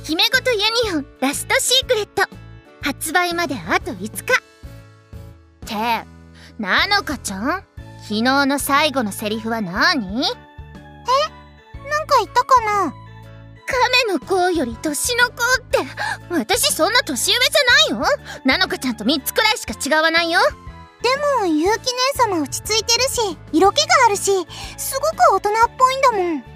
姫ごとユニオンラストシークレット発売まであと5日ってなのかちゃん、昨日の最後のセリフは何？ なんか言ったかな？ 亀の甲より年の子って私そんな年上じゃないよ。なのかちゃんと3つくらいしか違わないよ。 でも結城姉様落ち着いてるし色気があるしすごく大人っぽいんだもん。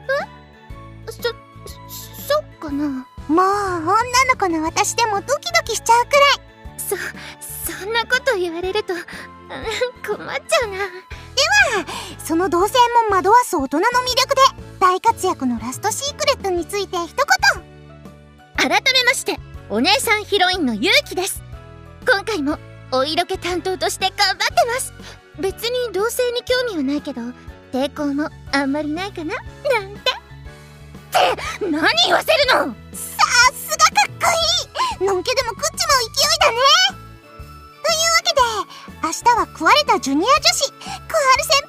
そっかな。 もう女の子の私でもドキドキしちゃうくらい。 そんなこと言われると困っちゃうな。ではその同性も惑わす大人の魅力で大活躍のラストシークレットについて一言。 改めましてお姉さんヒロインのゆうきです。今回もお色気担当として頑張ってます。別に同性に興味はないけど抵抗もあんまりないかななんて。って何言わせるの。 さすがかっこいい。のんけでも食っちまう勢いだね。というわけで明日は食われたジュニア女子小春先